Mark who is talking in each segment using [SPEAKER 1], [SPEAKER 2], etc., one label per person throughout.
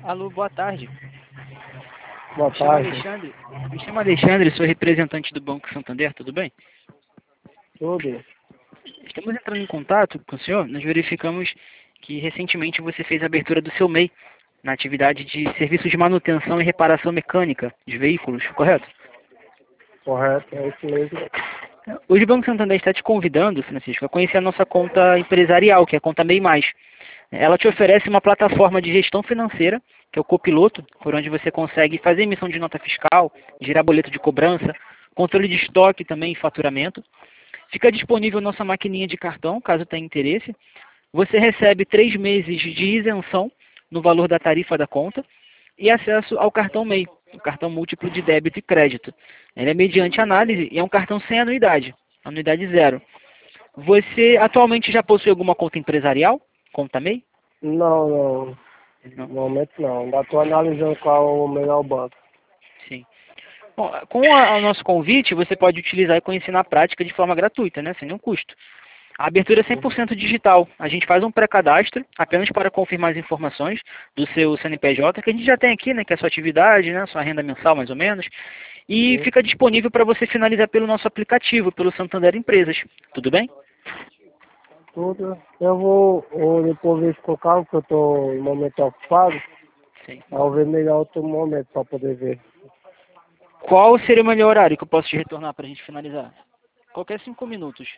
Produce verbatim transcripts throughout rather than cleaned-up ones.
[SPEAKER 1] Alô, boa tarde.
[SPEAKER 2] Boa
[SPEAKER 1] Me chamo
[SPEAKER 2] tarde.
[SPEAKER 1] Alexandre. Me chamo Alexandre, sou representante do Banco Santander, tudo bem?
[SPEAKER 2] Tudo.
[SPEAKER 1] Estamos entrando em contato com o senhor. Nós verificamos que recentemente você fez a abertura do seu M E I na atividade de serviços de manutenção e reparação mecânica de veículos, correto?
[SPEAKER 2] Correto, é isso mesmo.
[SPEAKER 1] Hoje o Banco Santander está te convidando, Francisco, a conhecer a nossa conta empresarial, que é a conta M E I mais. Ela te oferece uma plataforma de gestão financeira, que é o Copiloto, por onde você consegue fazer emissão de nota fiscal, gerar boleto de cobrança, controle de estoque também e faturamento. Fica disponível nossa maquininha de cartão, caso tenha interesse. Você recebe três meses de isenção no valor da tarifa da conta e acesso ao cartão M E I, o cartão múltiplo de débito e crédito. Ele é mediante análise e é um cartão sem anuidade, anuidade zero. Você atualmente já possui alguma conta empresarial? Conta M E I?
[SPEAKER 2] Não, não.
[SPEAKER 1] Não.
[SPEAKER 2] No momento não. Ainda estou analisando qual é o melhor banco.
[SPEAKER 1] Sim. Bom, com a- o nosso convite, você pode utilizar e conhecer na prática de forma gratuita, né, sem nenhum custo. A abertura é cem por cento digital. A gente faz um pré-cadastro apenas para confirmar as informações do seu C N P J, que a gente já tem aqui, né, que é a sua atividade, né, sua renda mensal mais ou menos, e
[SPEAKER 2] Sim.
[SPEAKER 1] fica disponível para você finalizar pelo nosso aplicativo, pelo Santander Empresas. Tudo bem?
[SPEAKER 2] Tudo. Eu vou, vou depois ver com calma, porque eu estou no momento ocupado.
[SPEAKER 1] Sim.
[SPEAKER 2] Ao ver melhor outro momento para poder ver.
[SPEAKER 1] Qual seria o melhor horário que eu posso te retornar para a gente finalizar? Qualquer cinco minutos.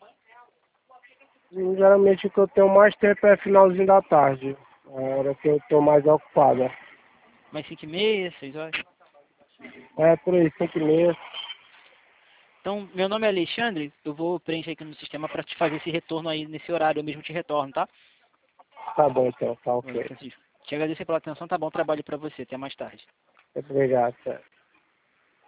[SPEAKER 2] E, geralmente o que eu tenho mais tempo é finalzinho da tarde. A hora que eu estou mais ocupado.
[SPEAKER 1] Mais cinco e meia, seis horas?
[SPEAKER 2] É por aí, cinco e meia.
[SPEAKER 1] Então, meu nome é Alexandre, eu vou preencher aqui no sistema para te fazer esse retorno aí nesse horário, eu mesmo te retorno, tá?
[SPEAKER 2] Tá bom então, tá
[SPEAKER 1] Oi,
[SPEAKER 2] ok.
[SPEAKER 1] Francisco. Te agradecer pela atenção, tá bom trabalho para você, até mais tarde.
[SPEAKER 2] Obrigado, certo.